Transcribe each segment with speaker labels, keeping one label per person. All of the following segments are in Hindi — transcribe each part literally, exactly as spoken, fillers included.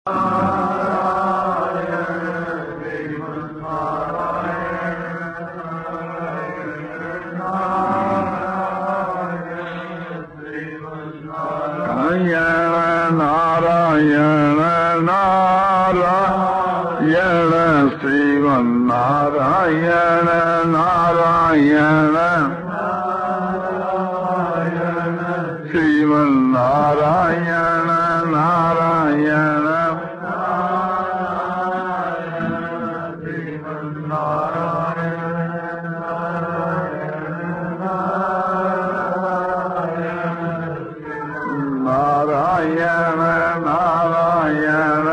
Speaker 1: नारायण नारायण श्रीमन नारायण नारायण नारायण नारायण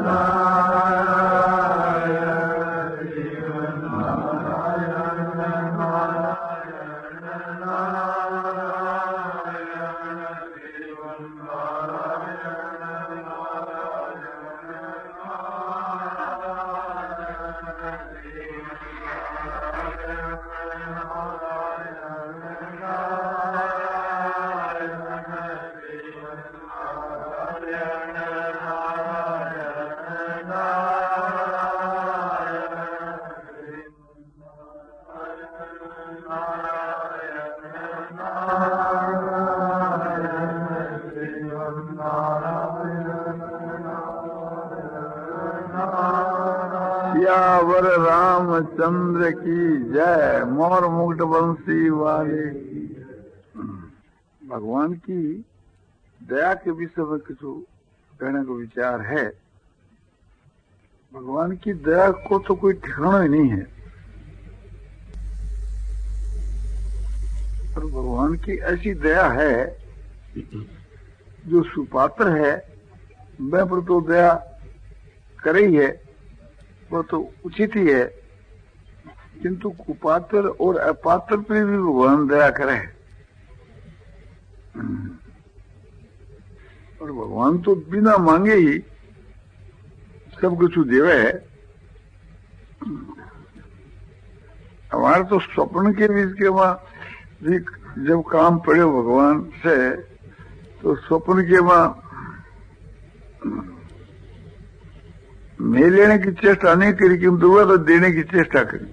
Speaker 1: सियावर रामचंद्र की जय। मोर मुकुट बंसी वाले की। भगवान की दया के विषय में कुछ कहने का विचार है। भगवान की दया को तो कोई ठिकाना ही नहीं है, पर भगवान की ऐसी दया है जो सुपात्र है वह पर तो दया करे ही है, वो तो उचित ही है, किंतु कुपात्र और अपात्र पर भी भगवान दया करे। और भगवान तो बिना मांगे ही सब कुछ देवे है। हमारे तो स्वप्न के बीच के वहां भी जब काम पड़े भगवान से, तो स्वप्न के वहां मैं लेने की चेष्टा नहीं करी, किंतु वह तो देने की चेष्टा करी।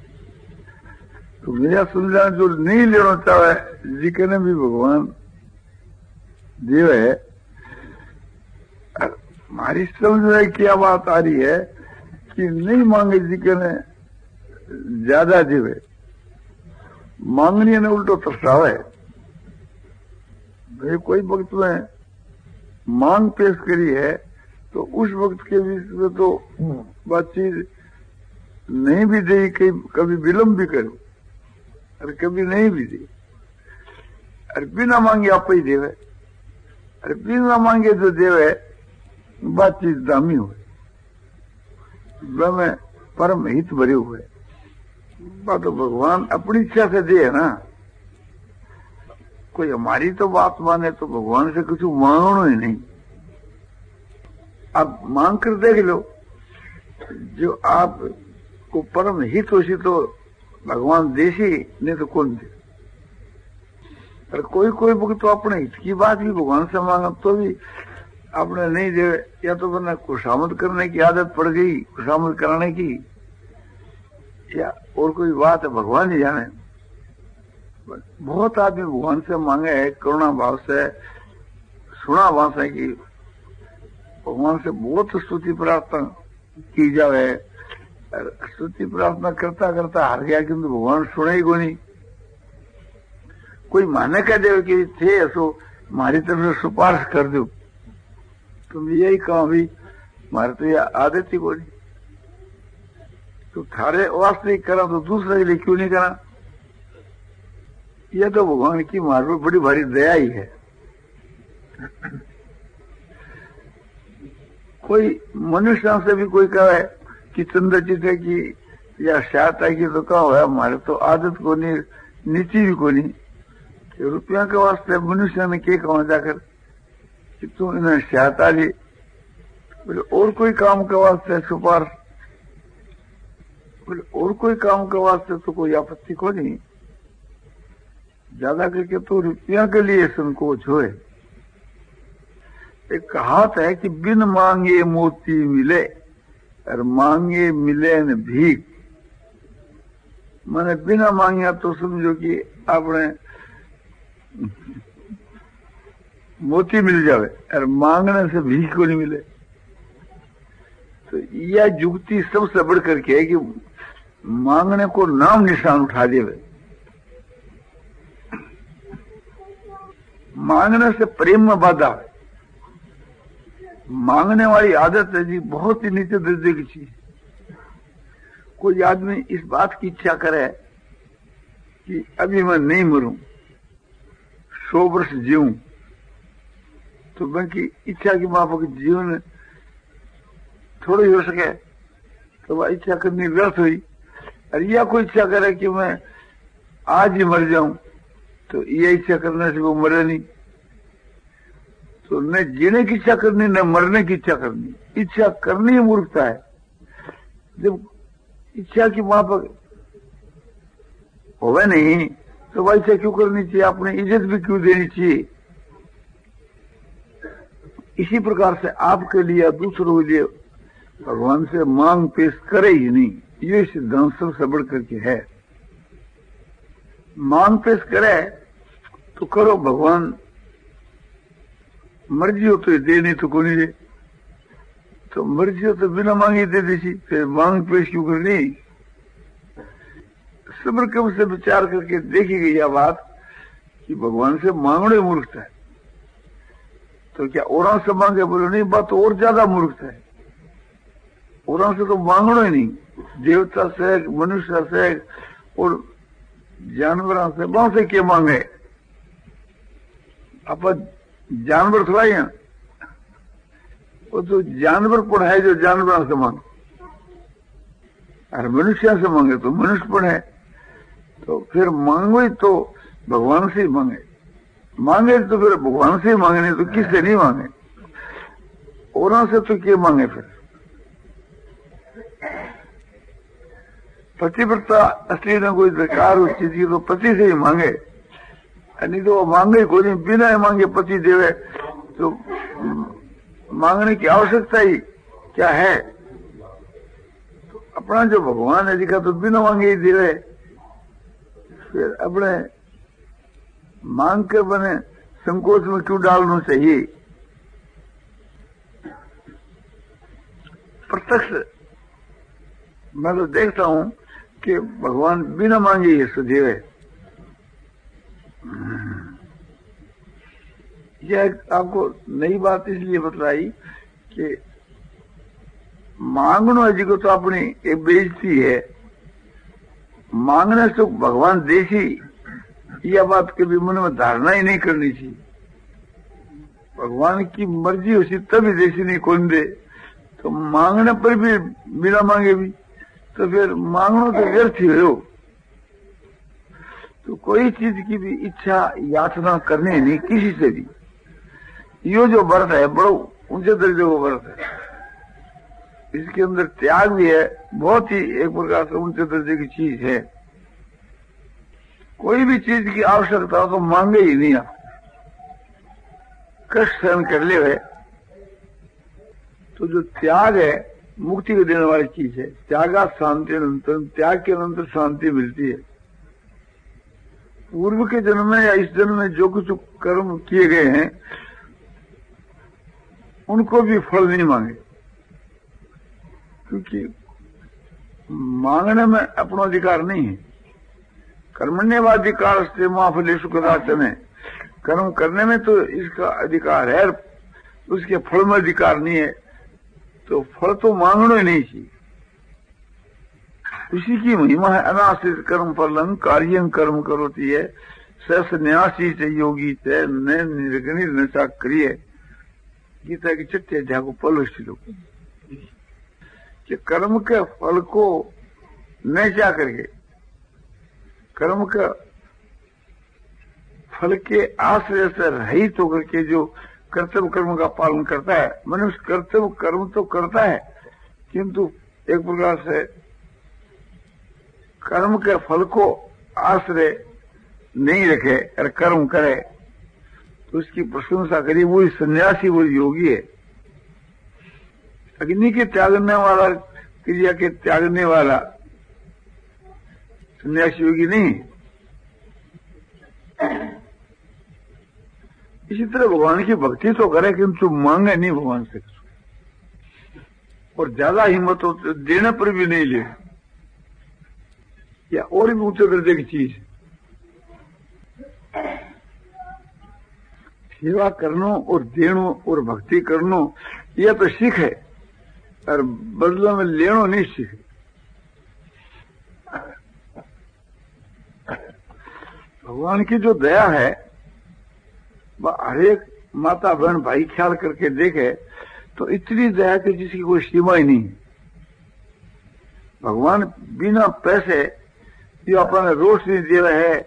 Speaker 1: तो मेरा समझा जो नहीं लेना चाहे जी के ने भी भगवान देव है। हमारी समझ में क्या बात आ रही है कि नहीं मांगे जी के ने ज्यादा देवे, मांगनी ने उल्टो तरसावे। भाई कोई वक्त में मांग पेश करी है तो उस वक्त के बीच में तो बातचीत नहीं भी दी, कभी विलंब भी करो और कभी नहीं भी दी। और बिना मांगे आप ही देवे, और बिना मांगे जो देवे बातचीत दामी हुए, में परम हित भरे हुए। बात तो भगवान अपनी इच्छा से दे है ना, कोई हमारी तो बात माने तो भगवान से कुछ मांगना ही नहीं। आप मांग कर देख लो, जो आप को परम हित हो सी तो भगवान देसी, नहीं तो कौन दे। पर कोई कोई वक्त तो अपने हित की बात भी भगवान से मांगा तो भी आपने नहीं दे, या तो वरना खुशामद करने की आदत पड़ गई, खुशामद कराने की, या और कोई बात है भगवान ही जाने। बहुत आदमी भगवान से मांगे है करुणा भाव से, सुना भाषा की भगवान से बहुत स्तुति प्रार्थना की जावे। स्तुति प्रार्थना करता करता हार गया, किंतु भगवान सुने ही को नहीं। कोई माने कह दे कि थे ऐसो मारी तरफ से सिफारिश कर दो, तुम यही कहो भी मारे तो यह आदत ही को नहीं। तो थारे वास्ते करा तो दूसरे के लिए क्यों नहीं करा? यह तो भगवान की मार पर बड़ी भारी दया ही है। कोई मनुष्य से भी कोई कहे कि चंद्र चित्र की या सहायता की तो कहो है, हमारे तो आदत को नहीं, नीति भी को नहीं। रुपया के वास्ते मनुष्य ने क्या कहा जाकर कि तुम इन्हें सहायता ली, बोले और कोई काम के वास्ते सुपार, बोले और कोई काम के वास्ते तो कोई आपत्ति को नहीं। ज्यादा करके तो रुपया के लिए संकोच होए। एक कहावत है कि बिन मांगे मोती मिले और मांगे मिले न भीख। मैंने बिना मांगिया तो समझो कि आपने मोती मिल जावे और मांगने से भीख को नहीं मिले। तो यह युक्ति सबसे बढ़ करके है कि मांगने को नाम निशान उठा देवे। मांगने से प्रेम में बाधा है। मांगने वाली आदत है जी बहुत ही नीचे दर्जे की चीज। कोई आदमी इस बात की इच्छा करे कि अभी मैं नहीं मरूं, सौ वर्ष जीऊं, तो मैं की इच्छा की माफक जीवन थोड़ी हो सके तो वह इच्छा करनी व्यर्थ हुई। और यह कोई इच्छा करे कि मैं आज ही मर जाऊं, तो यह इच्छा करने से वो मरे नहीं। तो न जीने की इच्छा करनी न मरने की इच्छा करनी, इच्छा करनी ही मूर्खता है। जब इच्छा की माफक होवे नहीं तो वह इच्छा क्यों करनी चाहिए, अपनी इज्जत भी क्यों देनी चाहिए। इसी प्रकार से आपके लिए दूसरों के लिए भगवान से मांग पेश करे ही नहीं, ये सिद्धांत सबसे बढ़ करके है। मांग पेश करे तो करो, भगवान मर्जी हो तो दे, नहीं तो को नहीं दे। तो मर्जी हो तो बिना मांगे दे दी, फिर मांग पेश क्यों करनी। सब्र कम से विचार करके देखी गई यह बात कि भगवान से मांगने मूर्खता है। तो क्या और से मांगे, बोलो नहीं, बात तो और ज्यादा मूर्खता है। और से तो मांगना ही नहीं, देवता से मनुष्य से और जानवर से बहुत से क्या मांगे। अपन जानवर थोड़ा ही, वो तो जानवर पण है जो जानवर से मांगे, और मनुष्य से मांगे तो मनुष्य पण है। तो फिर मांगो तो भगवान से ही मांगे, मांगे तो फिर भगवान से ही मांगे, नहीं तो किससे नहीं मांगे। और से तो क्या मांगे। फिर पतिव्रता असली न कोई दरकार उस चीज की तो पति से ही मांगे, नहीं तो वो मांगे कोई नहीं, बिना ही मांगे पति देवे तो मांगने की आवश्यकता ही क्या है। तो अपना जो भगवान है दिखा तो बिना मांगे ही देवे। फिर अपने मांग के बने संकोच में क्यों डालना चाहिए। प्रत्यक्ष मैं तो देखता हूं कि भगवान बिना मांगे ही सुदेव है। यह आपको नई बात इसलिए बतलाई कि मांगना जी को तो अपनी एक बेइज्जती है। मांगने से भगवान देसी, यह बात कभी मन में धारणा ही नहीं करनी चाहिए। भगवान की मर्जी उसी तभी देसी नहीं कौन दे। तो मांगने पर भी बिना मांगे भी तो फिर मांगना तो व्यर्थ ही हो। तो कोई चीज की भी इच्छा याचना करनी नहीं किसी से भी। यो जो व्रत है बड़ो ऊंचे दर्जे का व्रत है। इसके अंदर त्याग भी है, बहुत ही एक प्रकार से ऊंचे दर्जे की चीज है। कोई भी चीज की आवश्यकता हो तो मांगे ही नहीं, आप कष्ट सहन कर ले हुए। तो जो त्याग है मुक्ति को देने वाली चीज है। त्यागा शांति अनंतर, त्याग के अनंतर शांति मिलती है। पूर्व के जन्म में या इस जन्म में जो कुछ कर्म किए गए हैं उनको भी फल नहीं मांगे, क्योंकि मांगने में अपना अधिकार नहीं है। कर्मण्यवाधिकार से महाफलेषु कदाचन है। कर्म करने में तो इसका अधिकार है, उसके फल में अधिकार नहीं है। तो फल तो मांगना ही नहीं चाहिए। उसी की महिमा है अनाश्रित कर्म फलम कार्यं कर्म करोति है सन्यासी से योगी से न निर्गणित न सक्रिय। गीता की छठे अध्याय को पढ़ो श्लोक कि कर्म के फल को न क्या करके, कर्म का फल के आश्रय से रहित होकर के जो कर्तव्य कर्म का पालन करता है। मनुष्य कर्तव्य कर्म तो करता है, किंतु एक प्रकार से कर्म के फल को आश्रय नहीं रखे और कर्म करे तो उसकी प्रशंसा करी। वही सन्यासी, वही योगी है। अग्नि के त्यागने वाला, क्रिया के त्यागने वाला सन्यासी योगी नहीं। इसी तरह भगवान की भक्ति तो करे किंतु मांगे नहीं भगवान से, और ज्यादा हिम्मत हो तो देने पर भी नहीं ले, या और भी ऊंचे दर्जे की चीज। सेवा करनो और देनो और भक्ति करनो यह तो सीख है, और बदला में लेनो नहीं सीख। भगवान की जो दया है वह हरेक माता बहन भाई ख्याल करके देखे तो इतनी दया कि जिसकी कोई सीमा ही नहीं। भगवान बिना पैसे जो अपना रोशनी दे रहे है,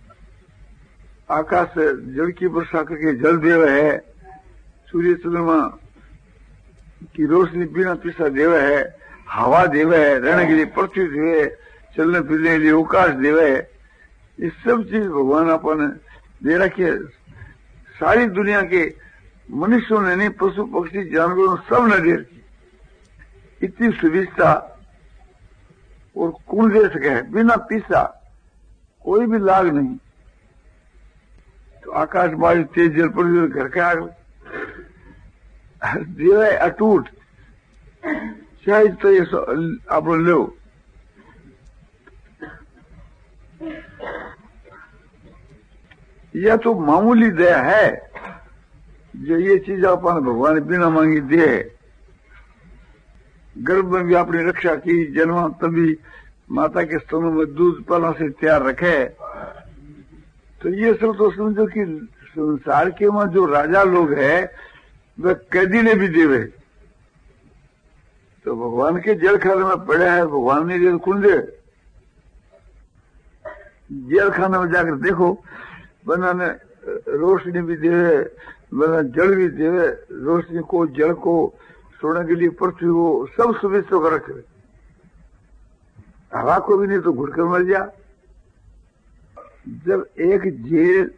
Speaker 1: आकाश से जल की वर्षा करके जल दे रहे है, सूर्य चंद्रमा की रोशनी बिना पिसा देवे है, हवा देवे है, रहने के लिए पृथ्वी देवे, चलने फिरने के लिए अवकाश देवे है। ये सब चीज भगवान अपन दे रखी है। सारी दुनिया के मनुष्यों ने नहीं, पशु पक्षी जानवरों सब ने दे रखी। इतनी सुविधा और कौन दे सके है बिना पिसा, कोई भी लाग नहीं। तो आकाश वायु तेज जल पृथ्वी घर के आग देवे अटूट, शायद तो ये आप लो। यह तो मामूली दया है जो ये चीज अपन भगवान बिना मांगी दे। गर्भ में भी अपनी रक्षा की, जन्मा तभी माता के स्तनों में दूध पहला से तैयार रखे। तो ये सब तो समझो कि संसार के में जो राजा लोग है वह कैदी ने भी देवे। तो भगवान के जेल खाने में पड़े है, भगवान ने जेल कौन दे? जेल खाने में जाकर देखो, बना ने रोशनी भी देवे, बना जल भी देवे, रोशनी को, जल को, सोने के लिए पृथ्वी को, सब सुविधा कर रखे। हवा को भी नहीं तो घुटकर मर जा। जब एक जेल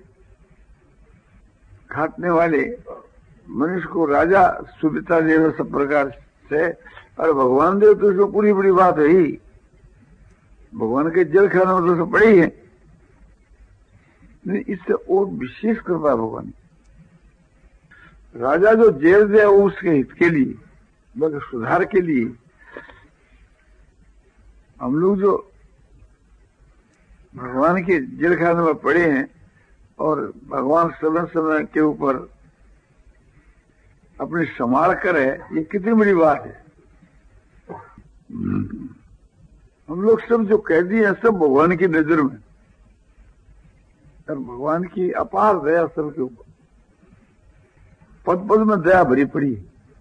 Speaker 1: खाटने वाले मनुष्य को राजा सुविधा देवे सब प्रकार से, और भगवान देव तो इसको पूरी बड़ी बात है ही। भगवान के जेल खाने में तो सब बड़ी है, इससे और विशेष कृपा भगवान। राजा जो जेल दे वो उसके हित के लिए, बल्कि सुधार के लिए। हम लोग जो भगवान के जेल खाने में पड़े हैं और भगवान समय समय के ऊपर अपनी संभाल करे, ये कितनी बड़ी बात है। हम लोग सब जो कैदी हैं सब भगवान की नजर में, और भगवान की अपार दया सबके ऊपर। पद पद में दया भरी पड़ी।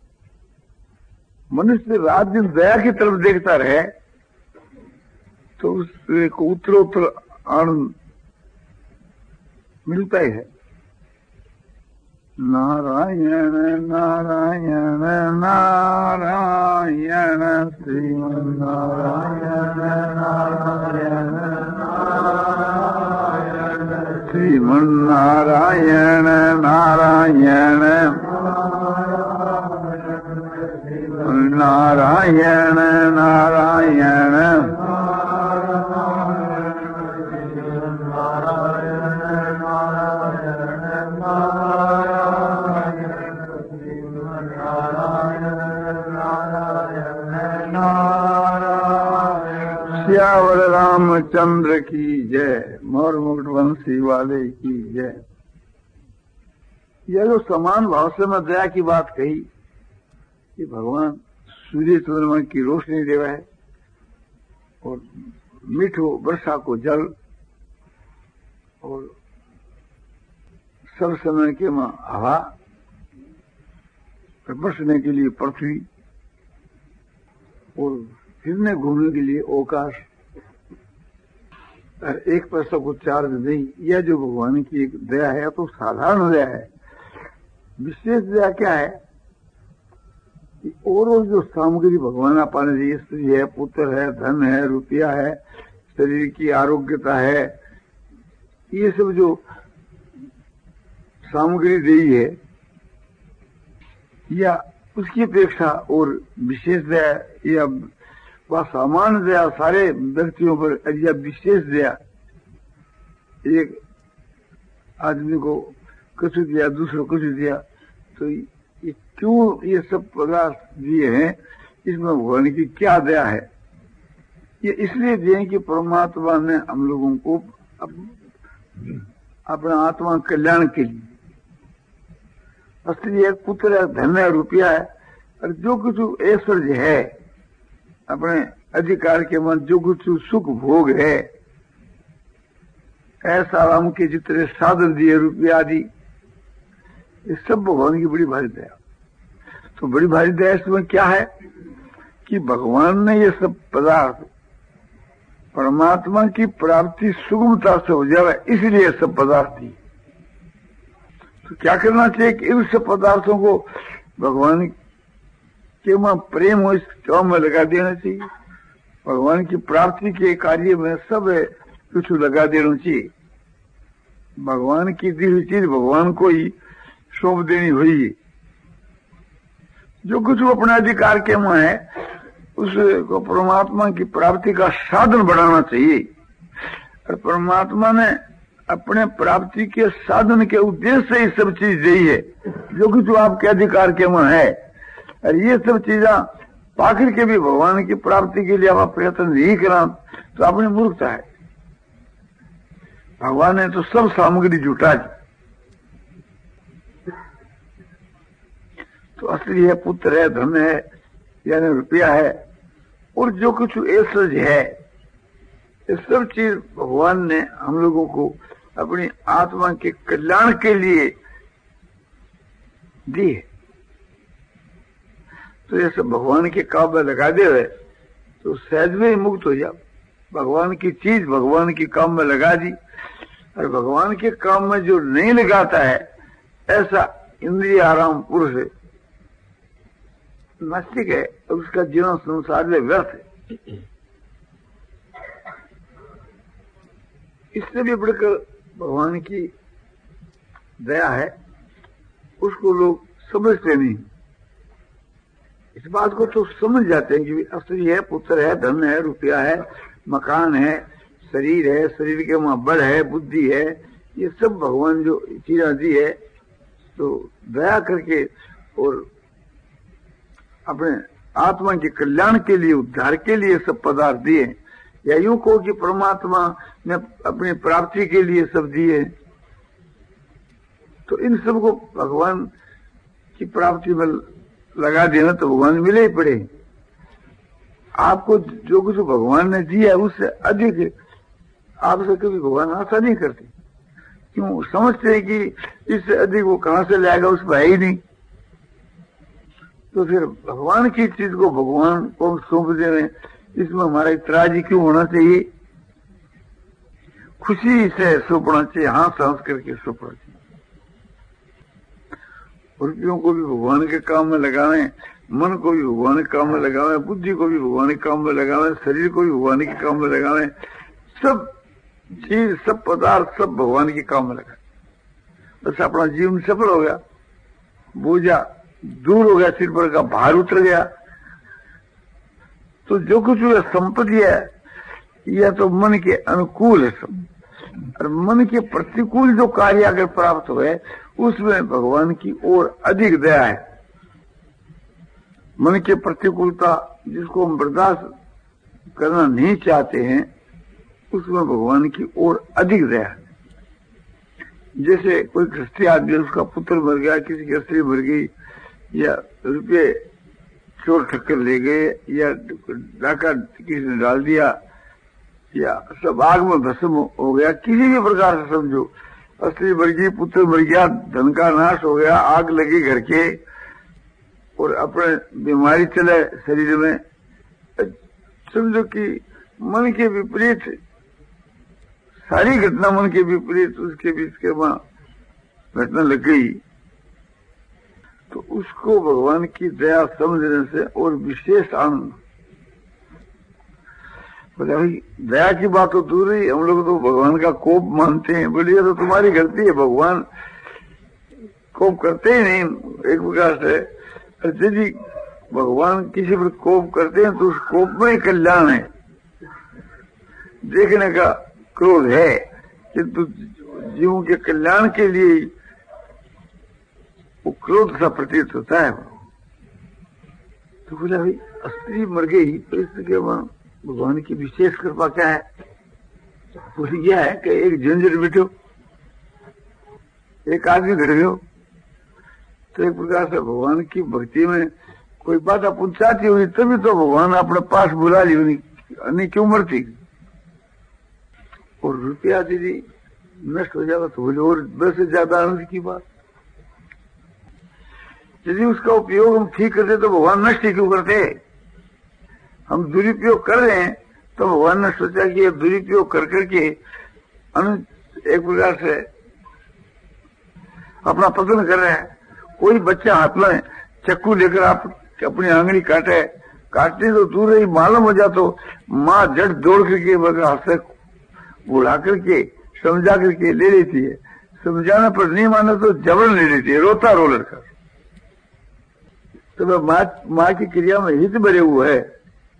Speaker 1: मनुष्य रात दिन दया की तरफ देखता रहे तो उसको उत्तरोत्तर आनंद मिलता ही है। नारायण नारायण नारायण श्रीमन्नारायण नारायण नारायण श्रीमन्नारायण नारायण नारायण नारायण श्यावर रामचंद्र की जय, मोर मुकुट वंशी वाले की जय। यह जो समान भाव से मैं दया की बात कही कि भगवान सूर्य चंद्रमा की रोशनी देवा है और मीठो वर्षा को जल और सब समय के में हवा, बसने के लिए पृथ्वी और फिरने घूमने के लिए अवकाश, और एक पैसा को चार्ज नहीं। यह जो भगवान की एक दया है तो साधारण दया है। विशेष दया क्या है कि और जो सामग्री भगवान अपाने दी, स्त्री है, पुत्र है, धन है, रुपया है, शरीर की आरोग्यता है, ये सब जो सामग्री दी है या उसकी अपेक्षा और विशेष दया या वह सामान्य दया सारे व्यक्तियों पर या विशेष दया, एक आदमी को कुछ दिया दूसरों को कुछ दिया, तो ये क्यों ये सब पदार्थ दिए हैं, इसमें भगवान की क्या दया है? ये इसलिए दिए कि परमात्मा ने हम लोगों को अपना आत्मा कल्याण के लिए, असली एक पुत्र है, धन है, रुपया है, और जो कुछ ऐश्वर्य है अपने अधिकार के मन, जो कुछ सुख भोग है, ऐसा राम के जितने साधन दिए रुपया आदि, ये सब भगवान की बड़ी भारी दया। तो बड़ी भारी दया इसमें क्या है कि भगवान ने ये सब पदार्थ परमात्मा की प्राप्ति सुगमता से हो जाए, इसलिए सब पदार्थ दिए। तो क्या करना चाहिए कि इन सब पदार्थों को भगवान के वहां प्रेम हो इस काम में लगा देना चाहिए, भगवान की प्राप्ति के कार्य में सब कुछ लगा देना चाहिए। भगवान की दी हुई चीज भगवान को ही सौंप देनी हुई। जो कुछ अपने अधिकार के में है उसको परमात्मा की प्राप्ति का साधन बनाना चाहिए। और परमात्मा ने अपने प्राप्ति के साधन के उद्देश्य से ये सब चीज दी है, जो कुछ आपके अधिकार के में है। और ये सब चीजा पाकर के भी भगवान की प्राप्ति के लिए आप प्रयत्न नहीं करा तो अपनी मूर्खता है। भगवान ने तो सब सामग्री जुटा दी। तो असली है, पुत्र है, धन है, यानी रुपया है, और जो कुछ ऐश्वर्य है, ये सब चीज भगवान ने हम लोगों को अपनी आत्मा के कल्याण के लिए दी है। तो ये सब भगवान के काम में लगा दे रहे तो सहज में ही मुक्त हो जाओ। भगवान की चीज भगवान के काम में लगा दी, और भगवान के काम में जो नहीं लगाता है ऐसा इंद्रिय आराम पुरुष है, नास्तिक है, उसका जीवन संसार में व्यर्थ है। इससे भी बढ़कर भगवान की दया है, उसको लोग समझते नहीं। इस बात को तो समझ जाते हैं कि असली है, पुत्र है, धन है, रुपया है, मकान है, शरीर है, शरीर के वहां बल है, बुद्धि है, ये सब भगवान जो चीजें दी है, तो दया करके और अपने आत्मा के कल्याण के लिए, उद्धार के लिए सब पदार्थ दिए। या यूं कहो कि परमात्मा ने अपनी प्राप्ति के लिए सब दिए। तो इन सब को भगवान की प्राप्ति में लगा देना तो भगवान मिले ही पड़े। आपको जो कुछ भगवान ने दिया उससे अधिक आपसे कभी भगवान आशा नहीं करते। क्यों? समझते हैं कि इससे अधिक वो कहां से लाएगा, उसमें है ही नहीं। तो फिर भगवान की चीज को भगवान को सौंप दे रहे, इसमें हमारा इतराज क्यों होना चाहिए? खुशी से सौंपना चाहिए, हाथ सांस करके सौंपना चाहिए। रुपयों को भी भगवान के काम में लगावे, मन को भी भगवान के काम में लगावे, बुद्धि को भी भगवान के काम में लगावे, शरीर को भी भगवान के काम में लगावे, सब चीज, सब पदार्थ सब भगवान के काम में लगाए। बस अपना जीवन सफल हो गया, बोझा दूर हो गया, सिर पर का भार उतर गया। तो जो कुछ संपत्ति है यह तो मन के अनुकूल है सब, और मन के प्रतिकूल जो कार्य अगर प्राप्त हुए उसमें भगवान की ओर अधिक दया है। मन की प्रतिकूलता जिसको हम बर्दाश्त करना नहीं चाहते हैं उसमें भगवान की ओर अधिक दया है। जैसे कोई गृहस्थी आदमी, उसका पुत्र मर गया, किसी की स्त्री मर गई, या रुपये चोर ठक्कर ले गए, या डाका किसी ने डाल दिया, या सब आग में भस्म हो गया, किसी भी प्रकार से समझो, स्त्री मर गई, पुत्र मर गया, धन का नाश हो गया, आग लगी घर के, और अपने बीमारी चले शरीर में, समझो कि मन के विपरीत सारी घटना, मन के विपरीत उसके बीच के वहां घटना लग गई, तो उसको भगवान की दया समझने से और विशेष आनंद। बोले भाई दया की बात तो दूर ही, हम लोग तो भगवान का कोप मानते हैं। बोलिए तो तुम्हारी गलती है, भगवान कोप करते ही नहीं एक प्रकार से। यदि भगवान किसी पर कोप करते हैं तो उस कोप में ही कल्याण है, देखने का क्रोध है, किंतु जीवों के कल्याण के लिए वो क्रोध सा प्रतीत होता है। तो बोला भाई स्त्री मर गई तो इसके भगवान की विशेष कृपा क्या है? बोली यह है कि एक झंझट बिठो, एक आदमी घट गयो। तो एक प्रकार से भगवान की भक्ति में कोई बात अपन चाहती हुई तभी तो भगवान अपने पास बुला ली, नहीं क्यों मरती। और रुपया दीदी नष्ट हो जाएगा तो बोले और दस से ज्यादा आनंद की बात। यदि उसका उपयोग हम ठीक करते तो भगवान नष्ट ही क्यों करते? हम दुरुपयोग कर रहे हैं तो भगवान ने सोचा कि ये दुरुपयोग कर करके एक प्रकार से अपना पतन कर रहा है। कोई बच्चा हाथ में चक्कू लेकर आप अपनी आंगली काटे, काटने तो दूर ही मालूम हो जाता तो माँ झट दौड़ करके हाथ से बुढ़ा करके समझा करके ले लेती है, समझाने पर नहीं माने तो जबरन ले लेती है, रोता रो लड़का। तो वह माँ माँ की क्रिया में हित भरे हुए है।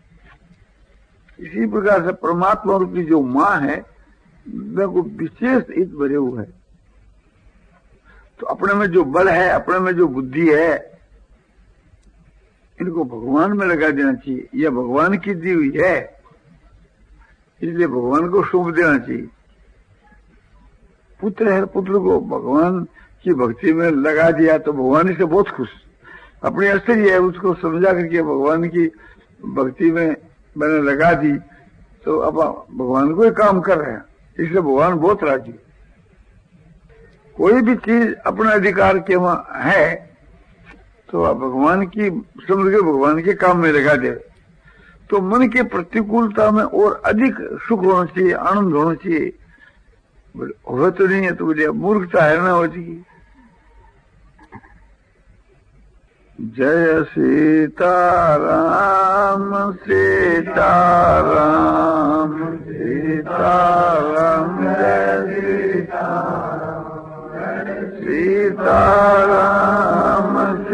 Speaker 1: इसी प्रकार से परमात्मा रूपी जो माँ है वह को विशेष हित भरे हुए है। तो अपने में जो बल है, अपने में जो बुद्धि है, इनको भगवान में लगा देना चाहिए। यह भगवान की दी हुई है, इसलिए भगवान को सौंप देना चाहिए। पुत्र है, पुत्र को भगवान की भक्ति में लगा दिया तो भगवान से बहुत खुश। अपनी अस्त्री है उसको समझा करके भगवान की भक्ति में मैंने लगा दी तो अब भगवान को ही काम कर रहे हैं, इसलिए भगवान बहुत राजी। कोई भी चीज अपने अधिकार के वहां है तो आप भगवान की समझ के भगवान के काम में लगा दे तो मन के प्रतिकूलता में और अधिक सुख होना चाहिए, आनंद होना चाहिए। हो तो नहीं है तो बोलिए मूर्खता है ना हो जाएगी। जय सीताराम सीताराम सीताराम जय सीताराम सीताराम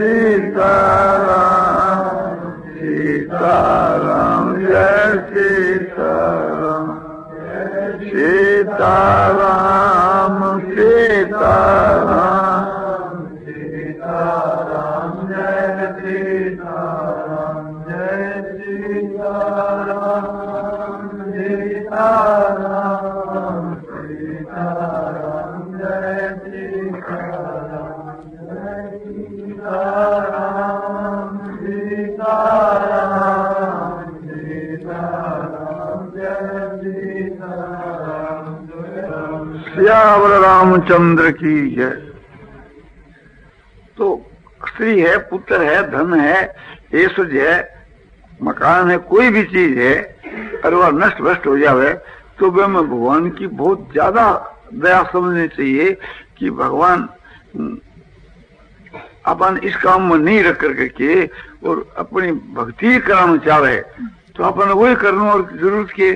Speaker 1: सीताराम सीताराम जय सीताराम सीताराम सीताराम सीताराम जय सीताराम जय सीताराम सीताराम सीताराम जय सीताराम जय सीताराम सीताराम सीताराम जय सीताराम श्यावर रामचंद्र की जय। तो स्त्री है, पुत्र है, धन है, ऐश्वर्य है, मकान है, कोई भी चीज है और वह नष्ट भ्रष्ट हो जावे तो वह में भगवान की बहुत ज्यादा दया समझनी चाहिए कि भगवान अपन इस काम में नहीं रख करके के और अपनी भक्ति कराना चाहे तो अपन वही करना। और जरूरत के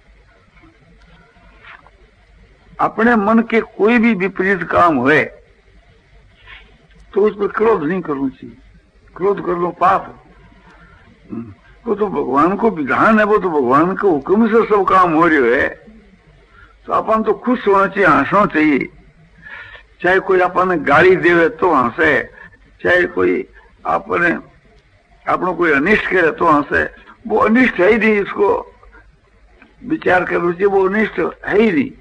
Speaker 1: अपने मन के कोई भी विपरीत काम हुए तो उस पर क्रोध नहीं करना चाहिए। क्रोध कर लो पाप। वो तो भगवान को विधान है, वो तो भगवान के हुक्म से सब काम हो रहे है तो अपन तो खुश होना चाहिए, हंसना चाहिए। चाहे कोई अपन गाली देवे तो हंसे, चाहे कोई अपने अपनों कोई अनिष्ट करे तो हंसे। वो अनिष्ट है ही नहीं, इसको विचार करना चाहिए, वो अनिष्ट है ही नहीं।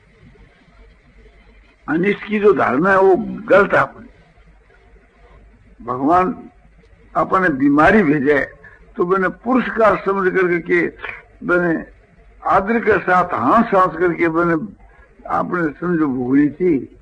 Speaker 1: अनिष्ट की जो धारणा है वो गलत है। अपनी भगवान अपने बीमारी भेजे तो मैंने पुरस्कार समझ करके के मैंने आदर के साथ हाथ सांस करके मैंने आपने समझो भूगनी थी।